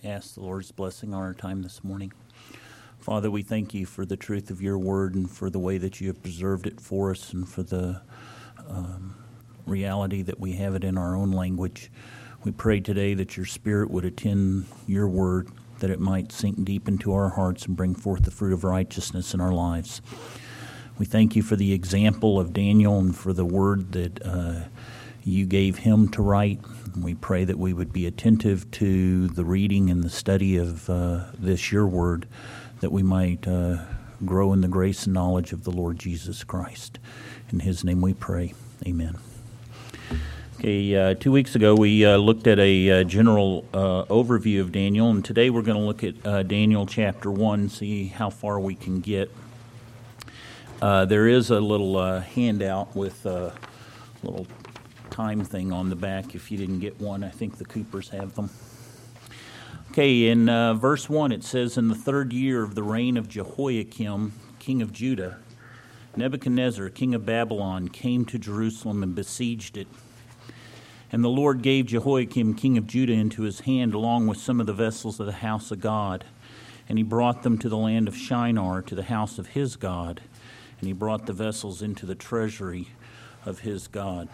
ask the Lord's blessing on our time this morning. Father, we thank you for the truth of your word and for the way that you have preserved it for us and for the reality that we have it in our own language. We pray today that your Spirit would attend your word, that it might sink deep into our hearts and bring forth the fruit of righteousness in our lives. We thank you for the example of Daniel and for the word that you gave him to write. We pray that we would be attentive to the reading and the study of this, your word, that we might grow in the grace and knowledge of the Lord Jesus Christ. In his name we pray. Amen. Okay, 2 weeks ago we looked at a general overview of Daniel, and today we're going to look at Daniel chapter 1, see how far we can get. There is a little handout with a little time thing on the back. If you didn't get one, I think the Coopers have them. Okay, in verse 1 it says, "In the 3rd year of the reign of Jehoiakim, king of Judah, Nebuchadnezzar, king of Babylon, came to Jerusalem and besieged it. And the Lord gave Jehoiakim, king of Judah, into his hand, along with some of the vessels of the house of God. And he brought them to the land of Shinar, to the house of his God. And he brought the vessels into the treasury of his God."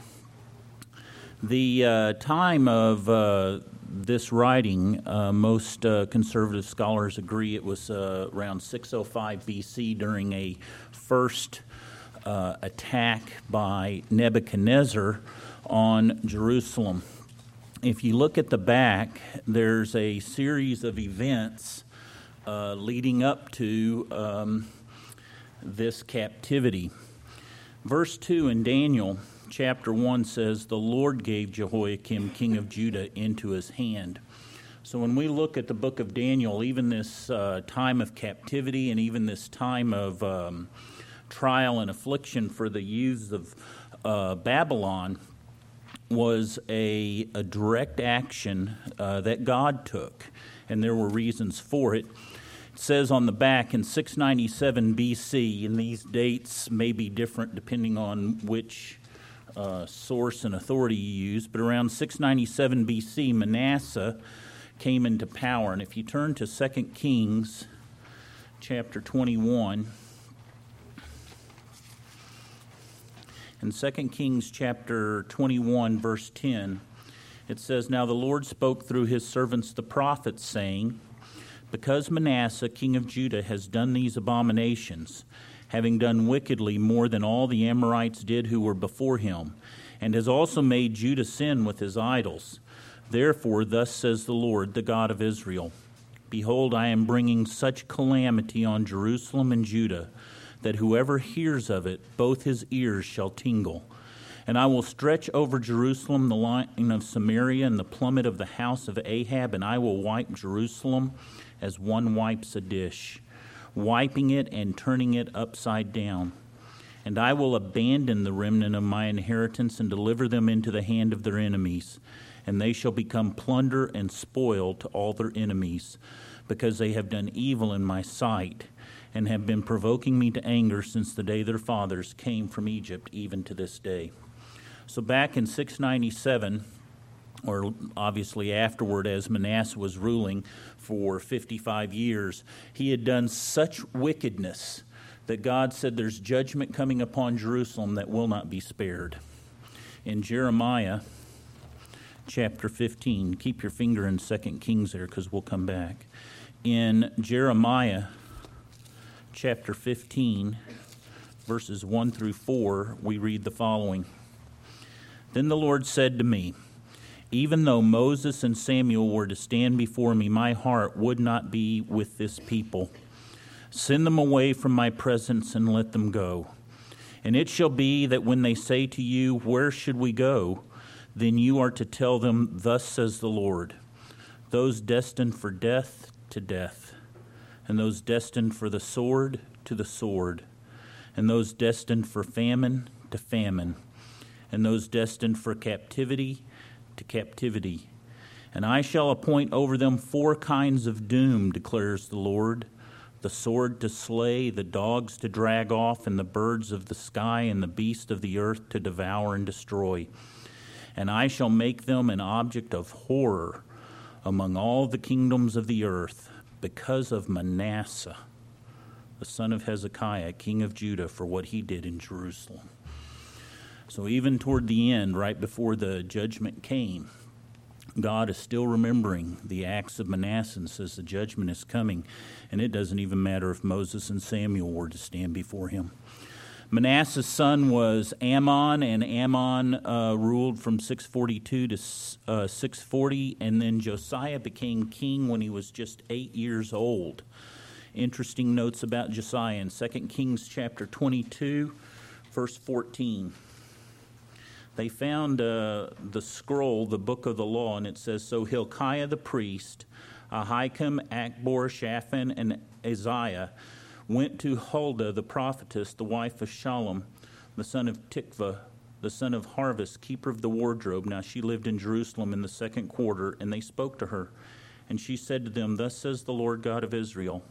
The time of this writing, most conservative scholars agree it was around 605 BC during a first attack by Nebuchadnezzar on Jerusalem. If you look at the back, there's a series of events leading up to this captivity. Verse 2 in Daniel chapter 1 says, "The Lord gave Jehoiakim, king of Judah, into his hand." So when we look at the book of Daniel, even this time of captivity and even this time of trial and affliction for the youths of Babylon was a direct action that God took, and there were reasons for it. It says on the back, in 697 BC, and these dates may be different depending on which source and authority you use, but around 697 BC, Manasseh came into power. And if you turn to 2 Kings chapter 21, in 2 Kings chapter 21, verse 10, it says, "Now the Lord spoke through his servants the prophets, saying, Because Manasseh, king of Judah, has done these abominations, having done wickedly more than all the Amorites did who were before him, and has also made Judah sin with his idols. Therefore, thus says the Lord, the God of Israel, Behold, I am bringing such calamity on Jerusalem and Judah, that whoever hears of it, both his ears shall tingle. And I will stretch over Jerusalem the line of Samaria and the plummet of the house of Ahab, and I will wipe Jerusalem as one wipes a dish, wiping it and turning it upside down. And I will abandon the remnant of my inheritance and deliver them into the hand of their enemies, and they shall become plunder and spoil to all their enemies, because they have done evil in my sight, and have been provoking me to anger since the day their fathers came from Egypt, even to this day." So back in 697, or obviously afterward as Manasseh was ruling for 55 years, he had done such wickedness that God said there's judgment coming upon Jerusalem that will not be spared. In Jeremiah chapter 15, keep your finger in 2 Kings there because we'll come back. In Jeremiah chapter 15, verses 1 through 4, we read the following. "Then the Lord said to me, Even though Moses and Samuel were to stand before me, my heart would not be with this people. Send them away from my presence and let them go. And it shall be that when they say to you, Where should we go? Then you are to tell them, Thus says the Lord, those destined for death to death, and those destined for the sword to the sword, and those destined for famine to famine, and those destined for captivity to captivity. And I shall appoint over them 4 kinds of doom, declares the Lord, the sword to slay, the dogs to drag off, and the birds of the sky and the beasts of the earth to devour and destroy. And I shall make them an object of horror, among all the kingdoms of the earth, because of Manasseh, the son of Hezekiah, king of Judah, for what he did in Jerusalem. So even toward the end, right before the judgment came, God is still remembering the acts of Manasseh and says the judgment is coming, and it doesn't even matter if Moses and Samuel were to stand before him. Manasseh's son was Ammon, and Ammon ruled from 642 to 640, and then Josiah became king when he was just 8 years old. Interesting notes about Josiah in 2 Kings chapter 22, verse 14. They found the scroll, the book of the law, and it says, "So Hilkiah the priest, Ahikam, Achbor, Shaphan, and Isaiah went to Huldah the prophetess, the wife of Shallum, the son of Tikvah, the son of Harvest, keeper of the wardrobe. Now she lived in Jerusalem in the second quarter, and they spoke to her. And she said to them, Thus says the Lord God of Israel."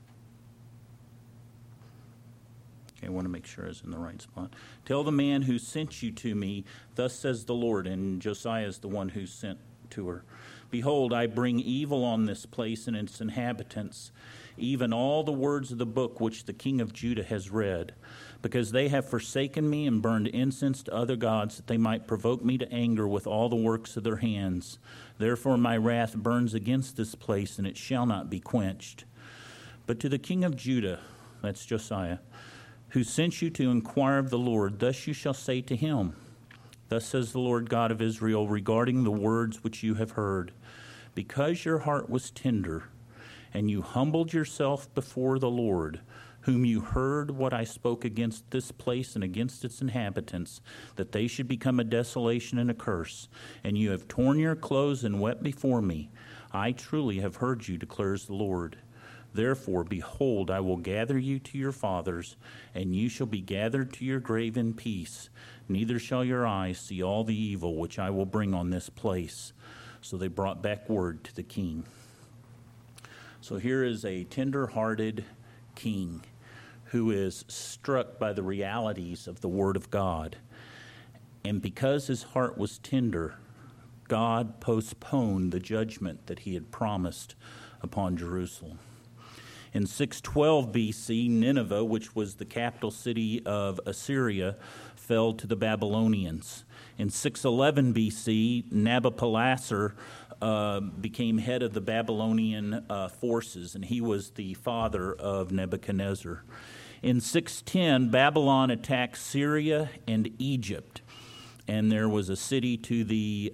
Okay, I want to make sure I was in the right spot. "Tell the man who sent you to me, Thus says the Lord," and Josiah is the one who sent to her. "Behold, I bring evil on this place and its inhabitants, even all the words of the book which the king of Judah has read, because they have forsaken me and burned incense to other gods, that they might provoke me to anger with all the works of their hands. Therefore my wrath burns against this place, and it shall not be quenched. But to the king of Judah," that's Josiah, "who sent you to inquire of the Lord, thus you shall say to him, Thus says the Lord God of Israel, regarding the words which you have heard, because your heart was tender, and you humbled yourself before the Lord, whom you heard what I spoke against this place and against its inhabitants, that they should become a desolation and a curse, and you have torn your clothes and wept before me. I truly have heard you, declares the Lord. Therefore, behold, I will gather you to your fathers, and you shall be gathered to your grave in peace. Neither shall your eyes see all the evil which I will bring on this place." So they brought back word to the king. So here is a tender-hearted king who is struck by the realities of the Word of God. And because his heart was tender, God postponed the judgment that he had promised upon Jerusalem. In 612 BC, Nineveh, which was the capital city of Assyria, fell to the Babylonians. In 611 BC, Nabopolassar became head of the Babylonian forces, and he was the father of Nebuchadnezzar. In 610, Babylon attacked Syria and Egypt, and there was a city to the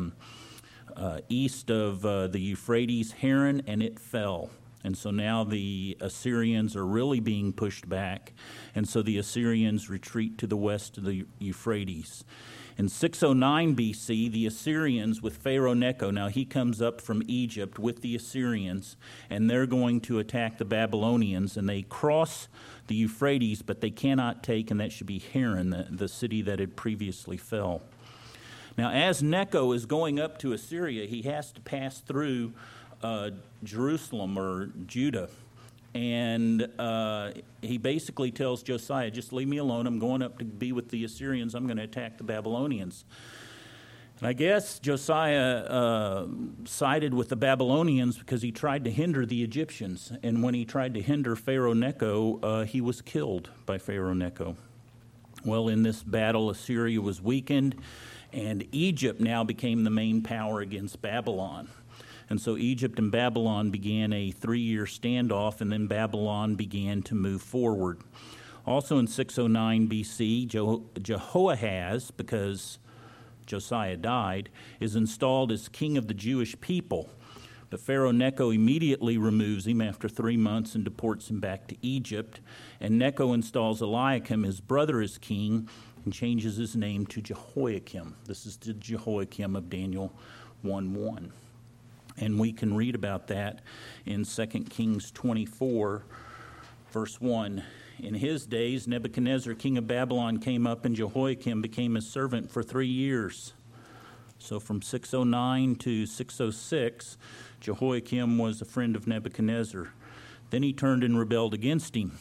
east of the Euphrates, Haran, and it fell. And so now the Assyrians are really being pushed back, and so the Assyrians retreat to the west of the Euphrates. In 609 BC, the Assyrians with Pharaoh Necho, now he comes up from Egypt with the Assyrians, and they're going to attack the Babylonians, and they cross the Euphrates, but they cannot take, and that should be Haran, the city that had previously fell. Now, as Necho is going up to Assyria, he has to pass through Jerusalem or Judah, and he basically tells Josiah, just leave me alone, I'm going up to be with the Assyrians, I'm going to attack the Babylonians. And I guess Josiah sided with the Babylonians because he tried to hinder the Egyptians, and when he tried to hinder Pharaoh Necho, he was killed by Pharaoh Necho. Well, in this battle, Assyria was weakened, and Egypt now became the main power against Babylon. And so Egypt and Babylon began a 3-year standoff, and then Babylon began to move forward. Also in 609 BC, Jehoahaz, because Josiah died, is installed as king of the Jewish people. But Pharaoh Necho immediately removes him after 3 months and deports him back to Egypt. And Necho installs Eliakim, his brother, as king, and changes his name to Jehoiakim. This is the Jehoiakim of Daniel 1:1. And we can read about that in 2 Kings 24, verse 1. In his days, Nebuchadnezzar, king of Babylon, came up, and Jehoiakim became his servant for 3 years. So from 609 to 606, Jehoiakim was a friend of Nebuchadnezzar. Then he turned and rebelled against him.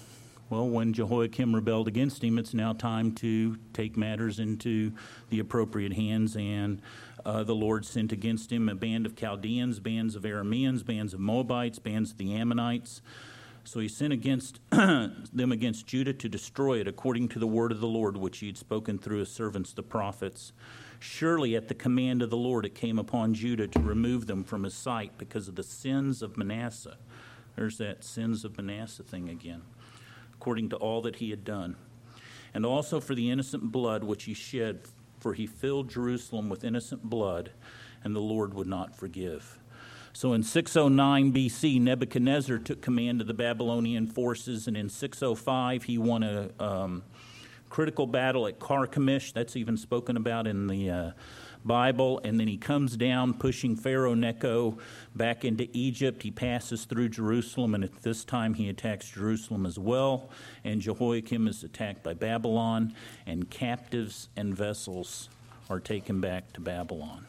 Well, when Jehoiakim rebelled against him, it's now time to take matters into the appropriate hands, and the Lord sent against him a band of Chaldeans, bands of Arameans, bands of Moabites, bands of the Ammonites. So he sent against them against Judah to destroy it, according to the word of the Lord, which he had spoken through his servants the prophets. Surely at the command of the Lord it came upon Judah to remove them from his sight because of the sins of Manasseh. There's that sins of Manasseh thing again, according to all that he had done. And also for the innocent blood which he shed, for he filled Jerusalem with innocent blood, and the Lord would not forgive. So in 609 BC, Nebuchadnezzar took command of the Babylonian forces, and in 605 he won a critical battle at Carchemish. That's even spoken about in the Bible. And then he comes down, pushing Pharaoh Necho back into Egypt. He passes through Jerusalem, and at this time he attacks Jerusalem as well. And Jehoiakim is attacked by Babylon, and captives and vessels are taken back to Babylon.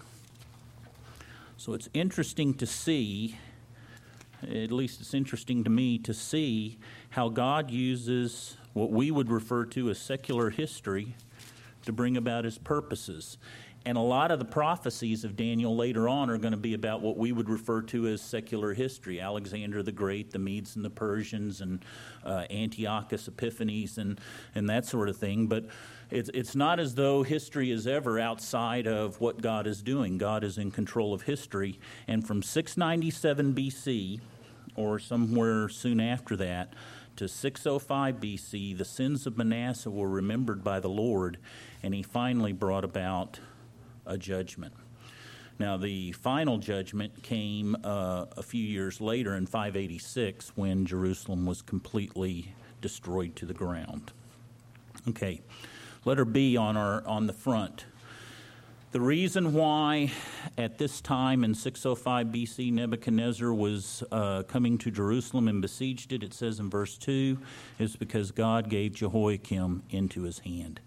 So it's interesting to see, at least it's interesting to me, to see how God uses what we would refer to as secular history to bring about his purposes. And a lot of the prophecies of Daniel later on are going to be about what we would refer to as secular history. Alexander the Great, the Medes and the Persians, and Antiochus Epiphanes, and that sort of thing. But it's not as though history is ever outside of what God is doing. God is in control of history. And from 697 BC, or somewhere soon after that, to 605 BC, the sins of Manasseh were remembered by the Lord, and he finally brought about a judgment. Now, the final judgment came a few years later in 586 when Jerusalem was completely destroyed to the ground. Okay, letter B on the front. The reason why at this time in 605 BC Nebuchadnezzar was coming to Jerusalem and besieged it, it says in verse 2, is because God gave Jehoiakim into his hand.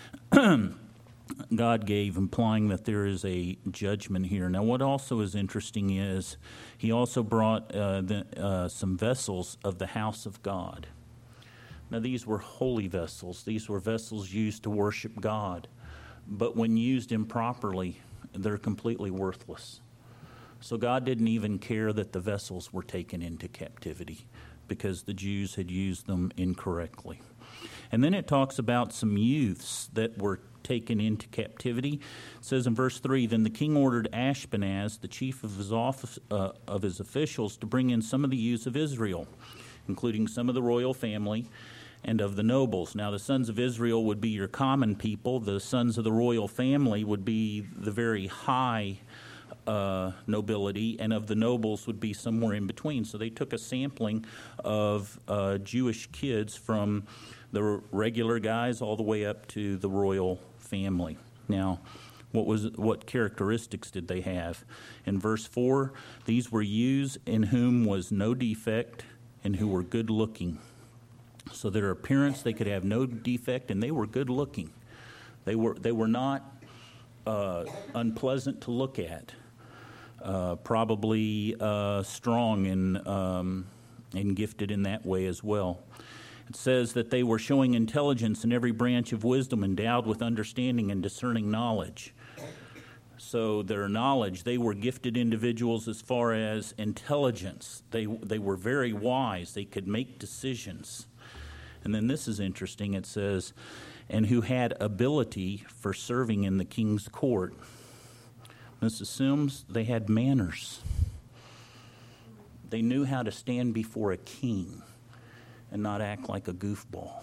God gave, implying that there is a judgment here. Now, what also is interesting is he also brought some vessels of the house of God. Now, these were holy vessels. These were vessels used to worship God. But when used improperly, they're completely worthless. So God didn't even care that the vessels were taken into captivity because the Jews had used them incorrectly. And then it talks about some youths that were taken into captivity. It says in verse 3, then the king ordered Ashpenaz, the chief of his office, of his officials, to bring in some of the youths of Israel, including some of the royal family and of the nobles. Now, the sons of Israel would be your common people. The sons of the royal family would be the very high nobility, and of the nobles would be somewhere in between. So they took a sampling of Jewish kids from the regular guys all the way up to the royal family. Now, what characteristics did they have? In verse 4, these were youths in whom was no defect and who were good looking. So their appearance, they could have no defect, and they were good looking. They were not unpleasant to look at. Probably strong and gifted in that way as well. It says that they were showing intelligence in every branch of wisdom, endowed with understanding and discerning knowledge. So their knowledge, they were gifted individuals as far as intelligence. They were very wise. They could make decisions. And then this is interesting. It says, and who had ability for serving in the king's court. This assumes they had manners. They knew how to stand before a king and not act like a goofball.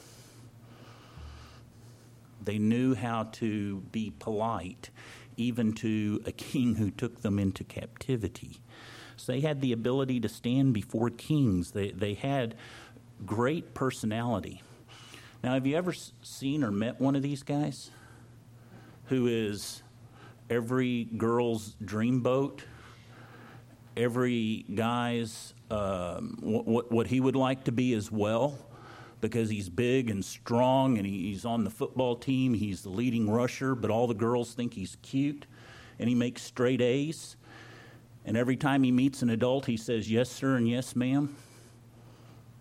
They knew how to be polite, even to a king who took them into captivity. So they had the ability to stand before kings. They had great personality. Now, have you ever seen or met one of these guys who is every girl's dreamboat, every guy's what he would like to be as well, because he's big and strong and he's on the football team, he's the leading rusher, but all the girls think he's cute, and he makes straight A's, and every time he meets an adult he says yes sir and yes ma'am?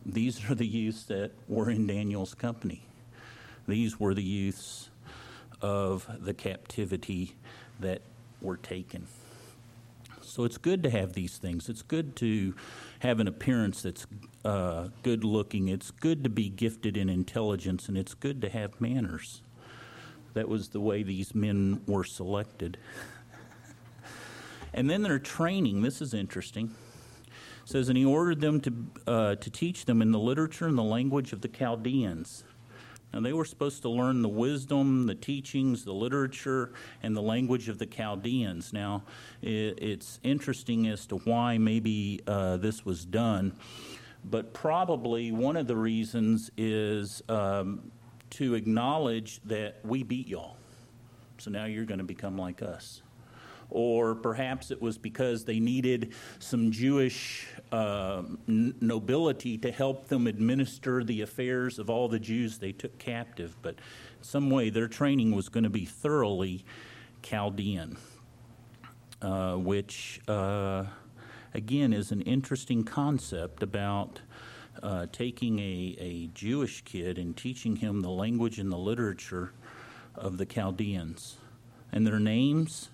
These are the youths that were in Daniel's company. These were the youths of the captivity that were taken. So it's good to have these things. It's good to have an appearance that's good looking. It's good to be gifted in intelligence, and it's good to have manners. That was the way these men were selected. And then their training. This is interesting. It says, and he ordered them to teach them in the literature and the language of the Chaldeans. Now, they were supposed to learn the wisdom, the teachings, the literature, and the language of the Chaldeans. Now, it's interesting as to why maybe this was done, but probably one of the reasons is to acknowledge that we beat y'all. So now you're going to become like us. Or perhaps it was because they needed some Jewish nobility to help them administer the affairs of all the Jews they took captive. But in some way, their training was going to be thoroughly Chaldean, which, again, is an interesting concept about taking a Jewish kid and teaching him the language and the literature of the Chaldeans. And their names...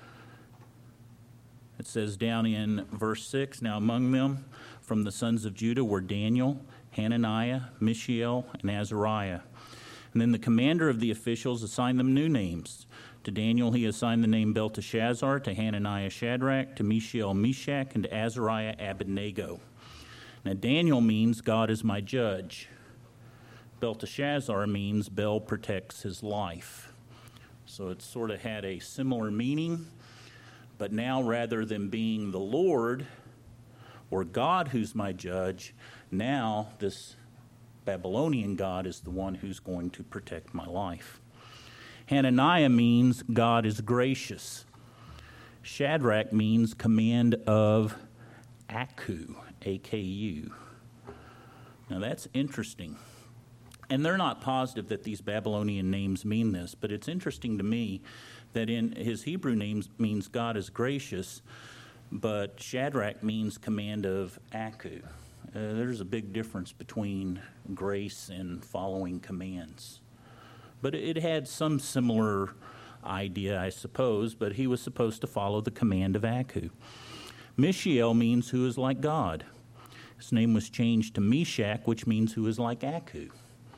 It says down in verse 6, now among them from the sons of Judah were Daniel, Hananiah, Mishael, and Azariah. And then the commander of the officials assigned them new names. To Daniel he assigned the name Belteshazzar, to Hananiah Shadrach, to Mishael Meshach, and to Azariah Abednego. Now Daniel means God is my judge. Belteshazzar means Bel protects his life. So it sort of had a similar meaning. But now, rather than being the Lord or God who's my judge, now this Babylonian God is the one who's going to protect my life. Hananiah means God is gracious. Shadrach means command of Aku, A-K-U. Now that's interesting. And they're not positive that these Babylonian names mean this, but it's interesting to me that in his Hebrew names means God is gracious, but Shadrach means command of Aku. There's a big difference between grace and following commands. But it had some similar idea, I suppose, but he was supposed to follow the command of Aku. Mishael means who is like God. His name was changed to Meshach, which means who is like Aku.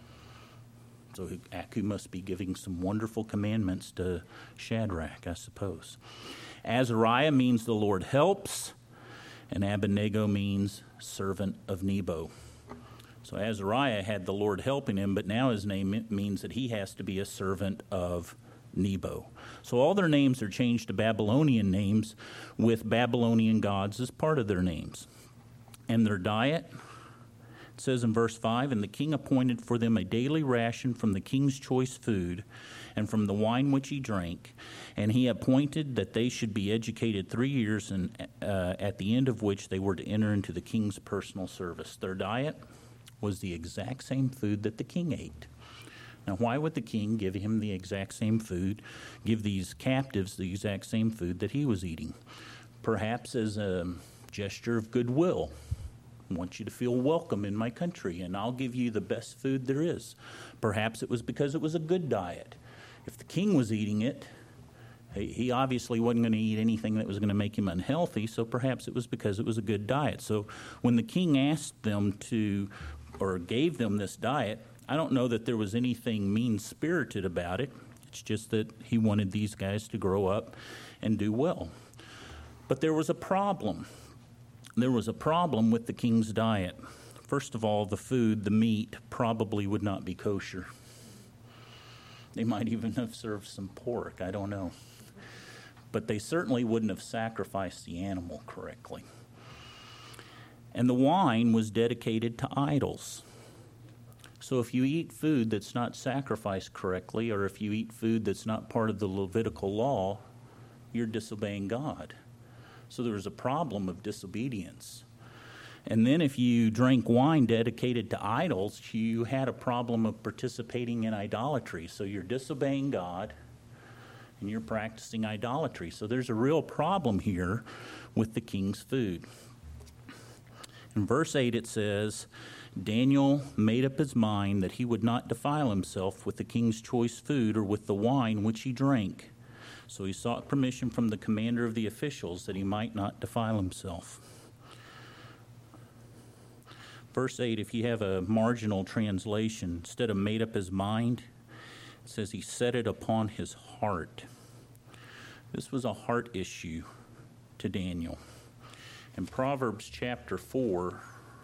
So Aku must be giving some wonderful commandments to Shadrach, I suppose. Azariah means the Lord helps, and Abednego means servant of Nebo. So Azariah had the Lord helping him, but now his name means that he has to be a servant of Nebo. So all their names are changed to Babylonian names with Babylonian gods as part of their names. And their diet... It says in verse 5, and the king appointed for them a daily ration from the king's choice food and from the wine which he drank. And he appointed that they should be educated 3 years, and at the end of which they were to enter into the king's personal service. Their diet was the exact same food that the king ate. Now, why would the king give him the exact same food, give these captives the exact same food that he was eating? Perhaps as a gesture of goodwill. I want you to feel welcome in my country, and I'll give you the best food there is. Perhaps it was because it was a good diet. If the king was eating it, he obviously wasn't going to eat anything that was going to make him unhealthy, so perhaps it was because it was a good diet. So when the king asked them to, or gave them this diet, I don't know that there was anything mean-spirited about it. It's just that he wanted these guys to grow up and do well. But there was a problem. There was a problem with the king's diet. First of all, the food, the meat, probably would not be kosher. They might even have served some pork, I don't know. But they certainly wouldn't have sacrificed the animal correctly. And the wine was dedicated to idols. So if you eat food that's not sacrificed correctly, or if you eat food that's not part of the Levitical law, you're disobeying God. So there was a problem of disobedience. And then if you drank wine dedicated to idols, you had a problem of participating in idolatry. So you're disobeying God and you're practicing idolatry. So there's a real problem here with the king's food. In verse 8 it says, Daniel made up his mind that he would not defile himself with the king's choice food or with the wine which he drank. So he sought permission from the commander of the officials that he might not defile himself. Verse 8, if you have a marginal translation, instead of made up his mind, it says he set it upon his heart. This was a heart issue to Daniel. In Proverbs chapter 4,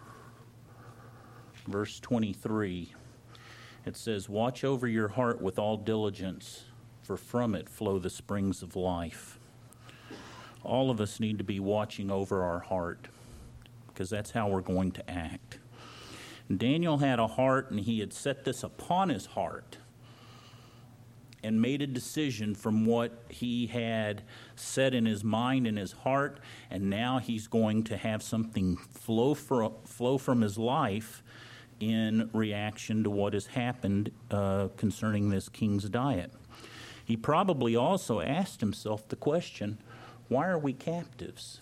verse 23, it says, watch over your heart with all diligence, for from it flow the springs of life. All of us need to be watching over our heart, because that's how we're going to act. And Daniel had a heart, and he had set this upon his heart and made a decision from what he had set in his mind and his heart, and now he's going to have something flow from his life in reaction to what has happened concerning this king's diet. He probably also asked himself the question, why are we captives?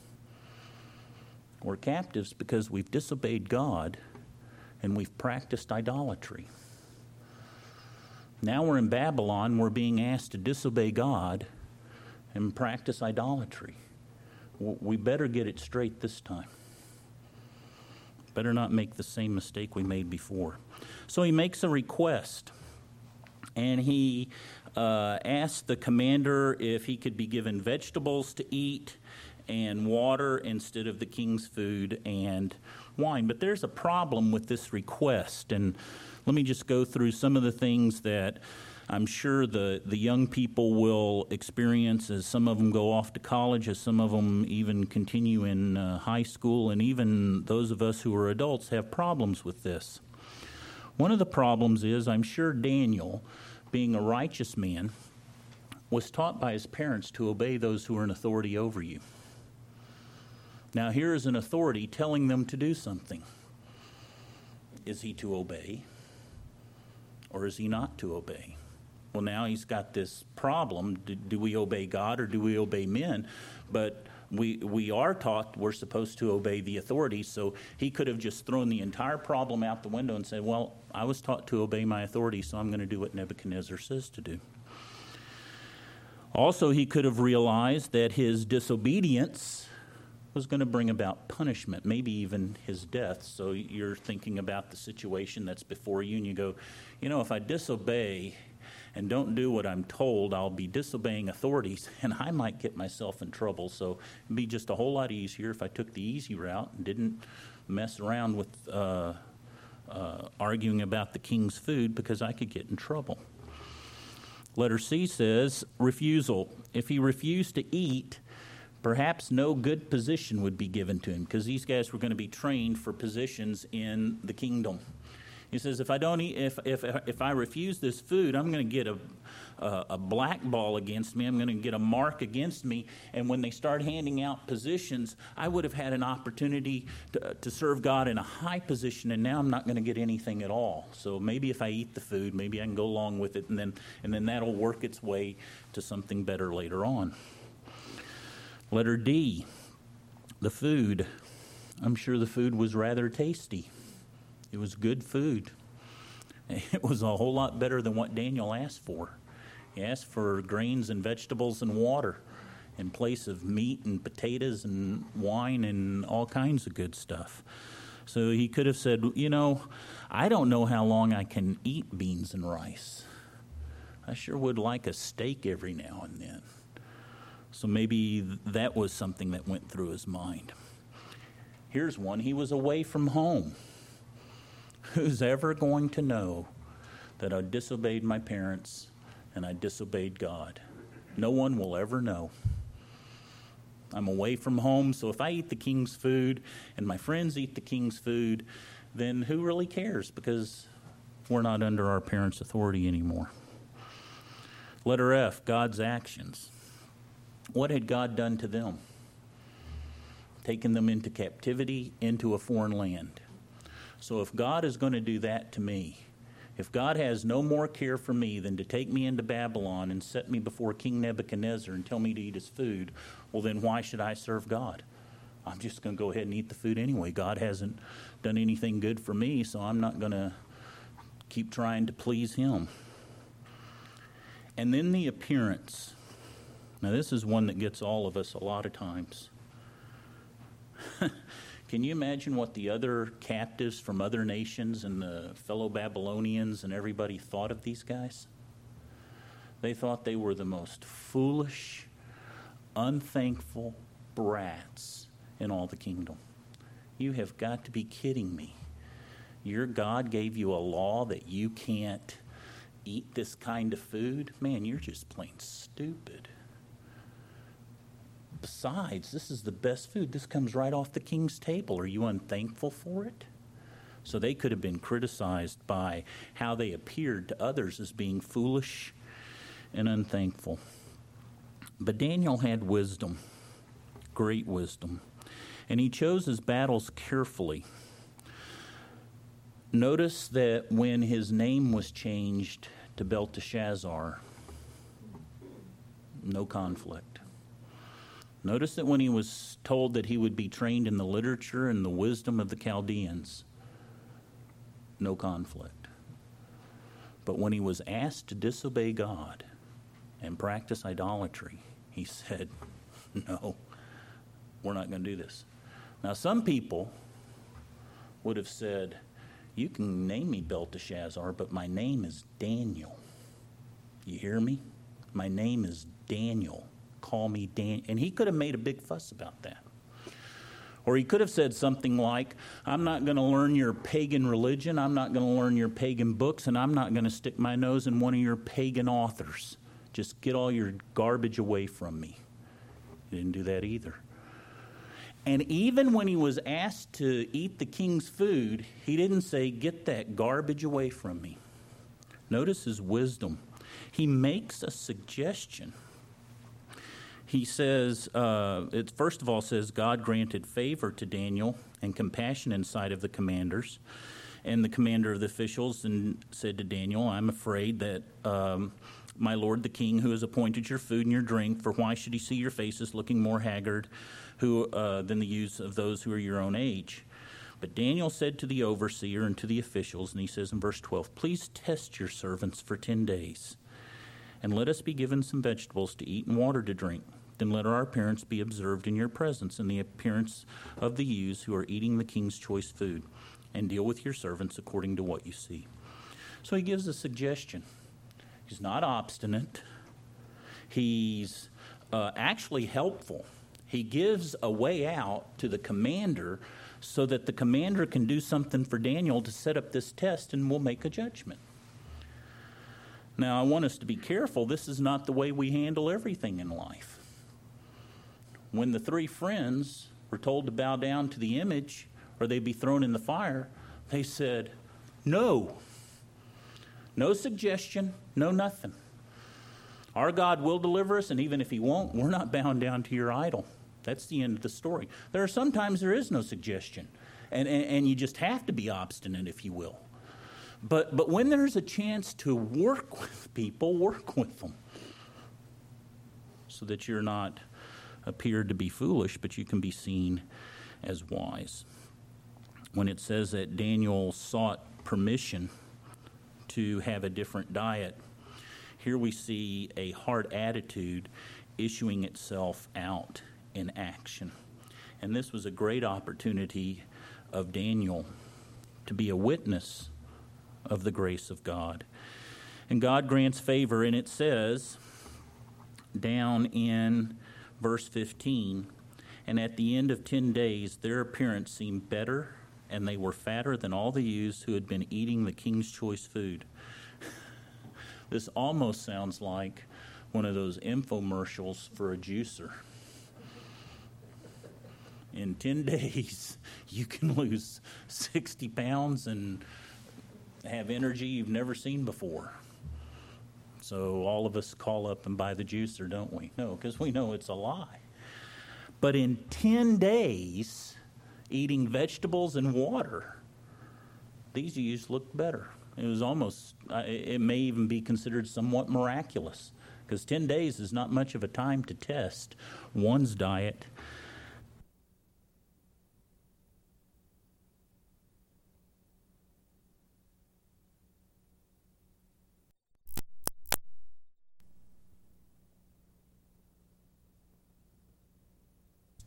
We're captives because we've disobeyed God and we've practiced idolatry. Now we're in Babylon, we're being asked to disobey God and practice idolatry. We better get it straight this time. Better not make the same mistake we made before. So he makes a request, and he asked the commander if he could be given vegetables to eat and water instead of the king's food and wine. But there's a problem with this request, and let me just go through some of the things that I'm sure the young people will experience as some of them go off to college, as some of them even continue in high school, and even those of us who are adults have problems with this. One of the problems is, I'm sure Daniel, being a righteous man, was taught by his parents to obey those who are in authority over you. Now here is an authority telling them to do something. Is he to obey, or is he not to obey? Well, now he's got this problem. Do we obey God or do we obey men? But we are taught we're supposed to obey the authorities, so he could have just thrown the entire problem out the window and said, well, I was taught to obey my authority, so I'm going to do what Nebuchadnezzar says to do. Also, he could have realized that his disobedience was going to bring about punishment, maybe even his death. So you're thinking about the situation that's before you, and you go, if I disobey and don't do what I'm told, I'll be disobeying authorities, and I might get myself in trouble. So it'd be just a whole lot easier if I took the easy route and didn't mess around with arguing about the king's food, because I could get in trouble. Letter C says, refusal. If he refused to eat, perhaps no good position would be given to him, because these guys were going to be trained for positions in the kingdom. He says, if I don't eat, if I refuse this food, I'm going to get a blackball against me. I'm going to get a mark against me. And when they start handing out positions, I would have had an opportunity to serve God in a high position, and now I'm not going to get anything at all. So maybe if I eat the food, maybe I can go along with it, and then that'll work its way to something better later on. Letter D, the food. I'm sure the food was rather tasty. It was good food. It was a whole lot better than what Daniel asked for. He asked for grains and vegetables and water in place of meat and potatoes and wine and all kinds of good stuff. So he could have said, I don't know how long I can eat beans and rice. I sure would like a steak every now and then. So maybe that was something that went through his mind. Here's one. He was away from home. Who's ever going to know that I disobeyed my parents and I disobeyed God? No one will ever know. I'm away from home, so if I eat the king's food and my friends eat the king's food, then who really cares? Because we're not under our parents' authority anymore. Letter F, God's actions. What had God done to them? Taken them into captivity, into a foreign land. So if God is going to do that to me, if God has no more care for me than to take me into Babylon and set me before King Nebuchadnezzar and tell me to eat his food, well then why should I serve God? I'm just going to go ahead and eat the food anyway. God hasn't done anything good for me, so I'm not going to keep trying to please him. And then the appearance. Now, this is one that gets all of us a lot of times. Can you imagine what the other captives from other nations and the fellow Babylonians and everybody thought of these guys? They thought they were the most foolish, unthankful brats in all the kingdom. You have got to be kidding me. Your God gave you a law that you can't eat this kind of food? Man, you're just plain stupid. Besides, this is the best food. This comes right off the king's table. Are you unthankful for it? So they could have been criticized by how they appeared to others as being foolish and unthankful. But Daniel had wisdom, great wisdom, and he chose his battles carefully. Notice that when his name was changed to Belteshazzar, no conflict. Notice that when he was told that he would be trained in the literature and the wisdom of the Chaldeans, no conflict. But when he was asked to disobey God and practice idolatry, he said, no, we're not going to do this. Now, some people would have said, you can name me Belteshazzar, but my name is Daniel. You hear me? My name is Daniel. Call me Daniel. And he could have made a big fuss about that. Or he could have said something like, I'm not going to learn your pagan religion, I'm not going to learn your pagan books, and I'm not going to stick my nose in one of your pagan authors. Just get all your garbage away from me. He didn't do that either. And even when he was asked to eat the king's food, he didn't say, get that garbage away from me. Notice his wisdom. He makes a suggestion. He says, it first of all says, God granted favor to Daniel and compassion in sight of the commanders. And the commander of the officials and said to Daniel, I'm afraid that my lord the king, who has appointed your food and your drink, for why should he see your faces looking more haggard than the youths of those who are your own age? But Daniel said to the overseer and to the officials, and he says in verse 12, please test your servants for 10 days, and let us be given some vegetables to eat and water to drink. Then let our appearance be observed in your presence, and the appearance of the youths who are eating the king's choice food, and deal with your servants according to what you see. So he gives a suggestion. He's not obstinate. He's actually helpful. He gives a way out to the commander so that the commander can do something for Daniel to set up this test, and we'll make a judgment. Now, I want us to be careful. This is not the way we handle everything in life. When the three friends were told to bow down to the image or they'd be thrown in the fire, they said, no. No suggestion, no nothing. Our God will deliver us, and even if he won't, we're not bound down to your idol. That's the end of the story. There are sometimes there is no suggestion, and you just have to be obstinate, if you will. But when there's a chance to work with people, work with them, so that you're not appeared to be foolish, but you can be seen as wise. When it says that Daniel sought permission to have a different diet, here we see a heart attitude issuing itself out in action. And this was a great opportunity of Daniel to be a witness of the grace of God. And God grants favor, and it says down in verse 15, and at the end of 10 days, their appearance seemed better, and they were fatter than all the youths who had been eating the king's choice food. This almost sounds like one of those infomercials for a juicer. In 10 days, you can lose 60 pounds and have energy you've never seen before. So all of us call up and buy the juicer, don't we? No, because we know it's a lie. But in 10 days, eating vegetables and water, these youths looked better. It was almost, it may even be considered somewhat miraculous, because 10 days is not much of a time to test one's diet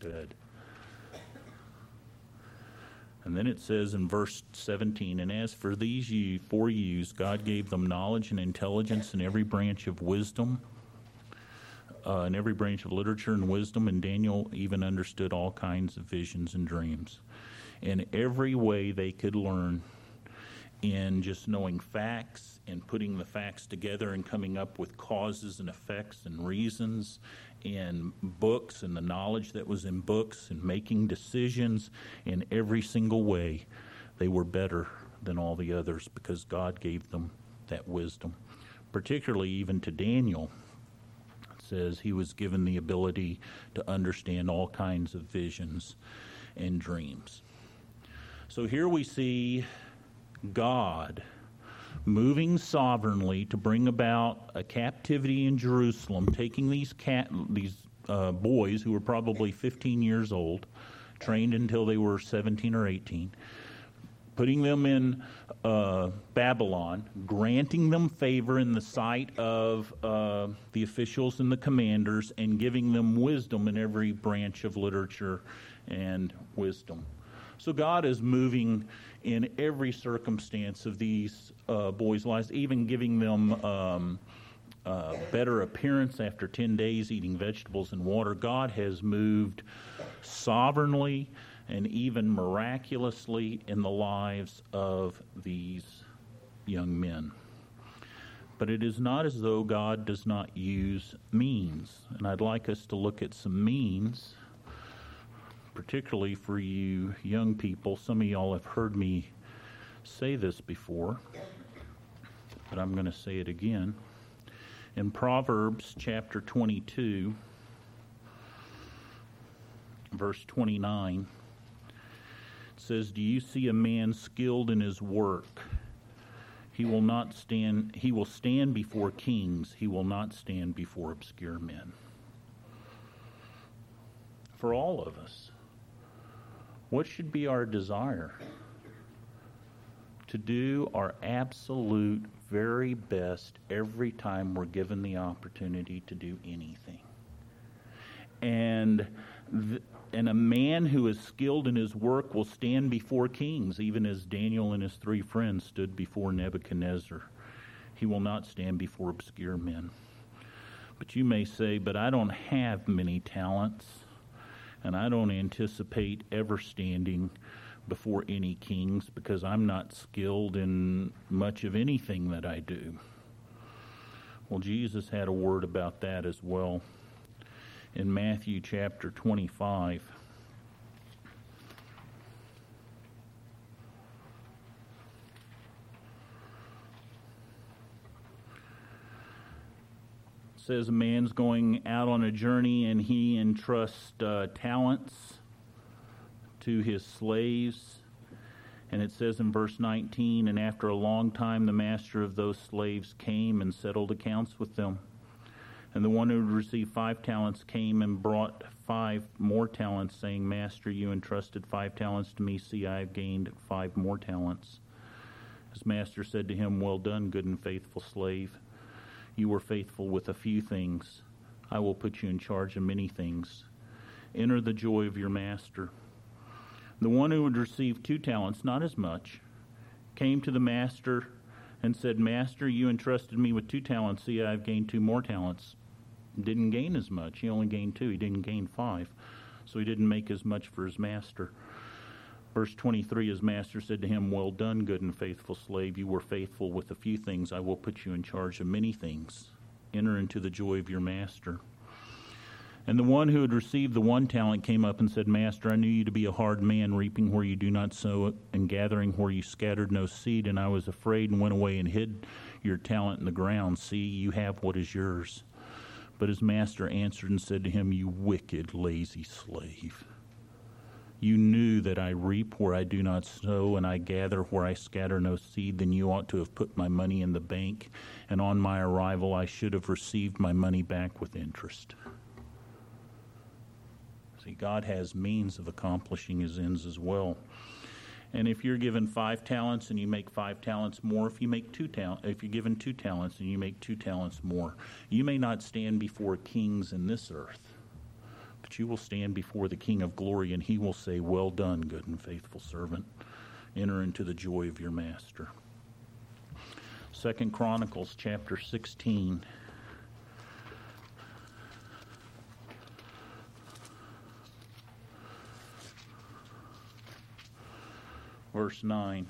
good. And then it says in verse 17, and as for these four youths, God gave them knowledge and intelligence in every branch of wisdom, in every branch of literature and wisdom, and Daniel even understood all kinds of visions and dreams. In every way they could learn, in just knowing facts and putting the facts together and coming up with causes and effects and reasons, in books and the knowledge that was in books, and making decisions in every single way. They were better than all the others because God gave them that wisdom. Particularly even to Daniel, it says he was given the ability to understand all kinds of visions and dreams. So here we see God moving sovereignly to bring about a captivity in Jerusalem, taking these boys who were probably 15 years old, trained until they were 17 or 18, putting them in Babylon, granting them favor in the sight of the officials and the commanders, and giving them wisdom in every branch of literature and wisdom. So God is moving in every circumstance of these boys' lives, even giving them better appearance after 10 days eating vegetables and water. God has moved sovereignly and even miraculously in the lives of these young men. But it is not as though God does not use means. And I'd like us to look at some means, particularly for you young people. Some of y'all have heard me say this before, but I'm going to say it again. In Proverbs chapter 22, verse 29, it says, "Do you see a man skilled in his work? He will stand before kings. He will not stand before obscure men." For all of us, what should be our desire? To do our absolute very best every time we're given the opportunity to do anything. And a man who is skilled in his work will stand before kings, even as Daniel and his three friends stood before Nebuchadnezzar. He will not stand before obscure men. But you may say, but I don't have many talents, and I don't anticipate ever standing before any kings because I'm not skilled in much of anything that I do. Well, Jesus had a word about that as well. In Matthew chapter 25, it says a man's going out on a journey and he entrusts talents to his slaves. And it says in verse 19, "And after a long time the master of those slaves came and settled accounts with them. And the one who had received 5 talents came and brought 5 more talents, saying, 'Master, you entrusted 5 talents to me. See, I have gained 5 more talents.' His master said to him, 'Well done, good and faithful slave. You were faithful with a few things. I will put you in charge of many things. Enter the joy of your master.' The one who had received 2 talents, not as much, came to the master and said, 'Master, you entrusted me with 2 talents. See, I have gained 2 more talents.' Didn't gain as much. He only gained 2. He didn't gain 5. So he didn't make as much for his master. Verse 23, his master said to him, 'Well done, good and faithful slave. You were faithful with a few things. I will put you in charge of many things. Enter into the joy of your master.' And the one who had received the 1 talent came up and said, 'Master, I knew you to be a hard man, reaping where you do not sow and gathering where you scattered no seed. And I was afraid and went away and hid your talent in the ground. See, you have what is yours.' But his master answered and said to him, 'You wicked, lazy slave. You knew that I reap where I do not sow, and I gather where I scatter no seed. Then you ought to have put my money in the bank, and on my arrival I should have received my money back with interest.'" See, God has means of accomplishing his ends as well. And if you're given 5 talents and you make 5 talents more, if you're given 2 talents and you make 2 talents more, you may not stand before kings in this earth, But you will stand before the King of glory, and he will say, "Well done, good and faithful servant. Enter into the joy of your master." 2 Chronicles chapter 16. Verse 9.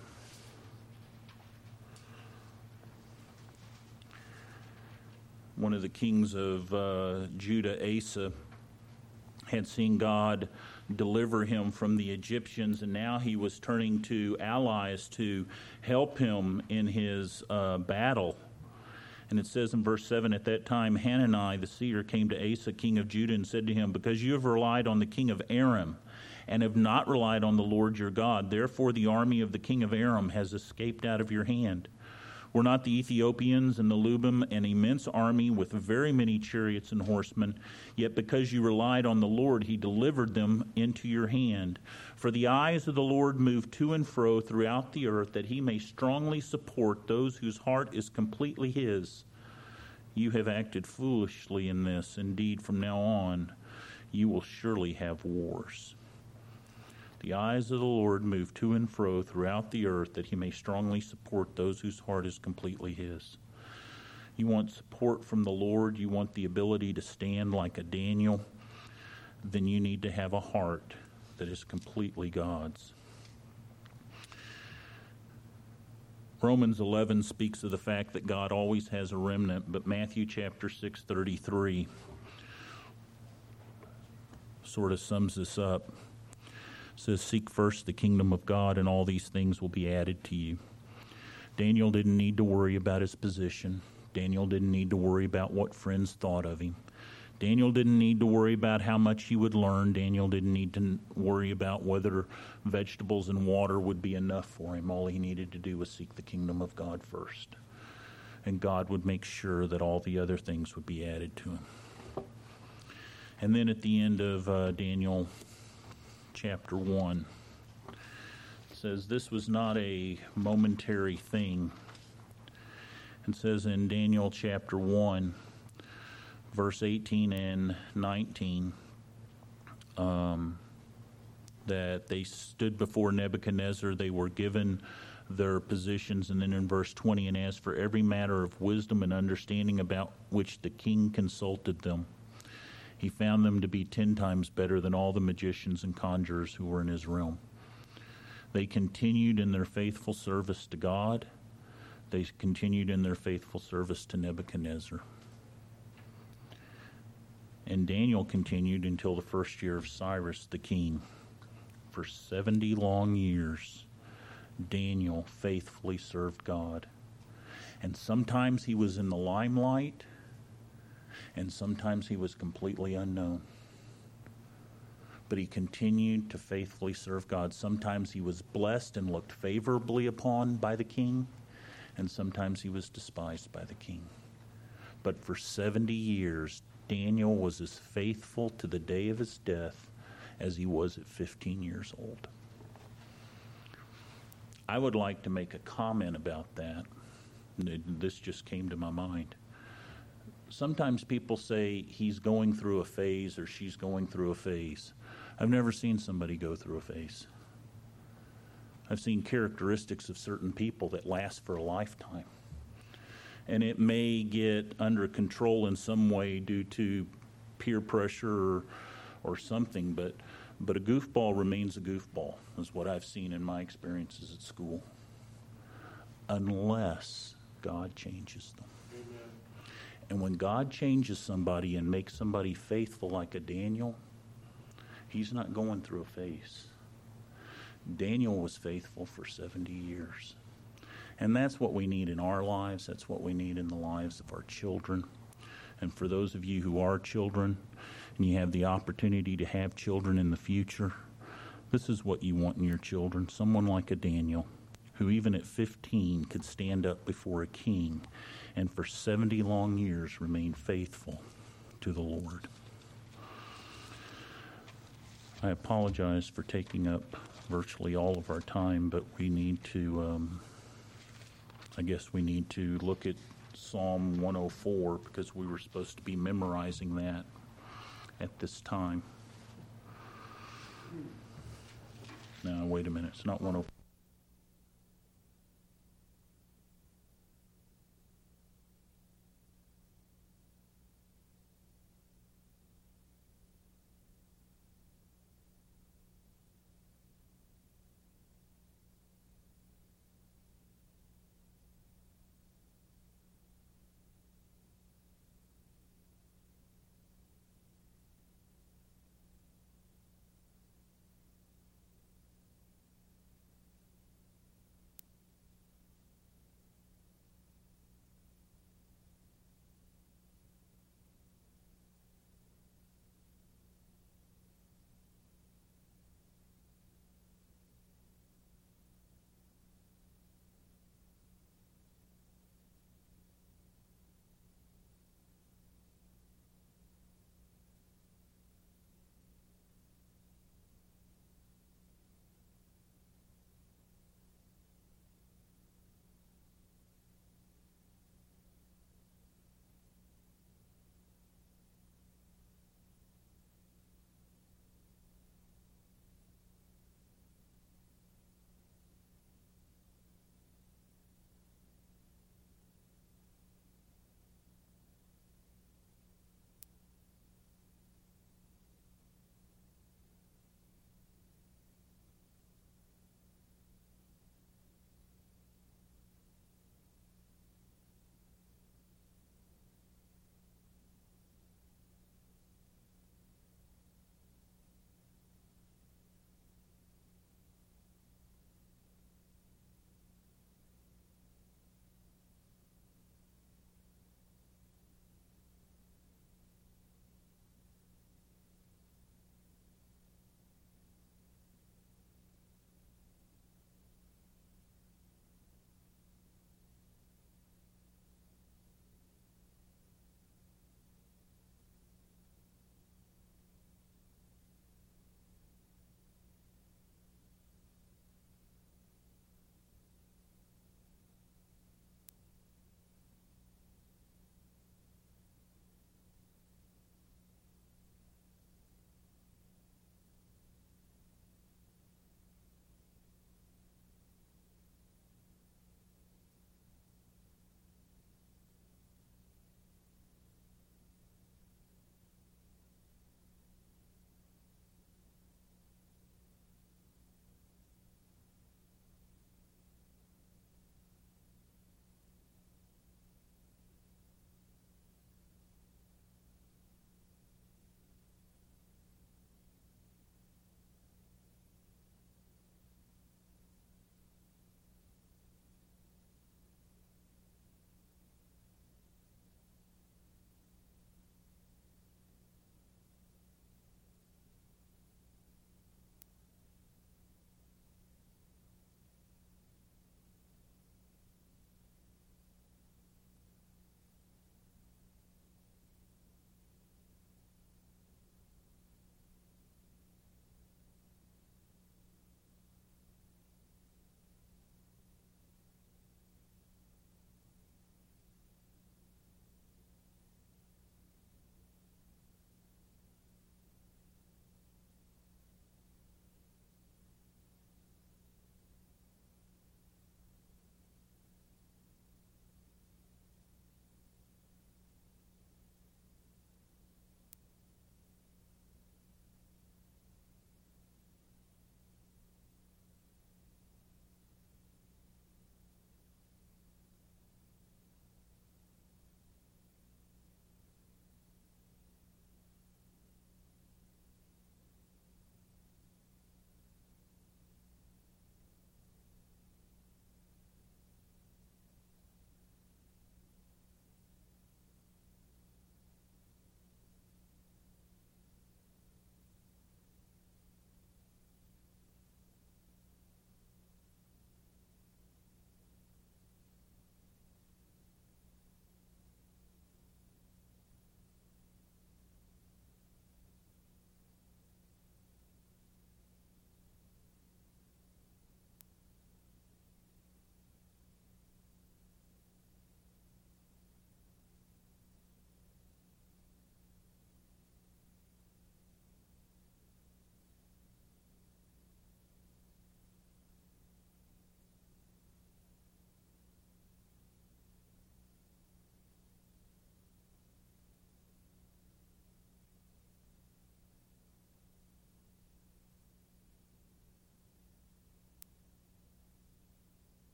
One of the kings of Judah, Asa, had seen God deliver him from the Egyptians, and now he was turning to allies to help him in his battle. And it says in verse 7, "At that time Hanani the seer came to Asa, king of Judah, and said to him, Because you have relied on the king of Aram, and have not relied on the Lord your God, therefore the army of the king of Aram has escaped out of your hand. Were not the Ethiopians and the Lubim an immense army with very many chariots and horsemen? Yet because you relied on the Lord, he delivered them into your hand. For the eyes of the Lord move to and fro throughout the earth, that he may strongly support those whose heart is completely his. You have acted foolishly in this. Indeed, from now on, you will surely have wars. The eyes of the Lord move to and fro throughout the earth, that he may strongly support those whose heart is completely his." You want support from the Lord, you want the ability to stand like a Daniel, then you need to have a heart that is completely God's. Romans 11 speaks of the fact that God always has a remnant, but Matthew chapter 6:33 sort of sums this up. It says, "Seek first the kingdom of God, and all these things will be added to you." Daniel didn't need to worry about his position. Daniel didn't need to worry about what friends thought of him. Daniel didn't need to worry about how much he would learn. Daniel didn't need to worry about whether vegetables and water would be enough for him. All he needed to do was seek the kingdom of God first. And God would make sure that all the other things would be added to him. And then at the end of Daniel chapter 1, it says this was not a momentary thing. It says in Daniel chapter 1, verse 18 and 19, that they stood before Nebuchadnezzar, they were given their positions, and then in verse 20, "And as for every matter of wisdom and understanding about which the king consulted them, he found them to be 10 times better than all the magicians and conjurers who were in his realm. They continued in their faithful service to God. They continued in their faithful service to Nebuchadnezzar." And Daniel continued until the first year of Cyrus the king. For 70 long years, Daniel faithfully served God. And sometimes he was in the limelight, and sometimes he was completely unknown. But he continued to faithfully serve God. Sometimes he was blessed and looked favorably upon by the king, and sometimes he was despised by the king. But for 70 years, Daniel was as faithful to the day of his death as he was at 15 years old. I would like to make a comment about that. This just came to my mind. Sometimes people say he's going through a phase or she's going through a phase. I've never seen somebody go through a phase. I've seen characteristics of certain people that last for a lifetime. And it may get under control in some way due to peer pressure or something, but a goofball remains a goofball, is what I've seen in my experiences at school. Unless God changes them. And when God changes somebody and makes somebody faithful like a Daniel, he's not going through a phase. Daniel was faithful for 70 years. And that's what we need in our lives. That's what we need in the lives of our children. And for those of you who are children and you have the opportunity to have children in the future, this is what you want in your children. Someone like a Daniel, who even at 15 could stand up before a king and for 70 long years remain faithful to the Lord. I apologize for taking up virtually all of our time, but we need to, I guess we need to look at Psalm 104 because we were supposed to be memorizing that at this time. No, wait a minute. It's not 104.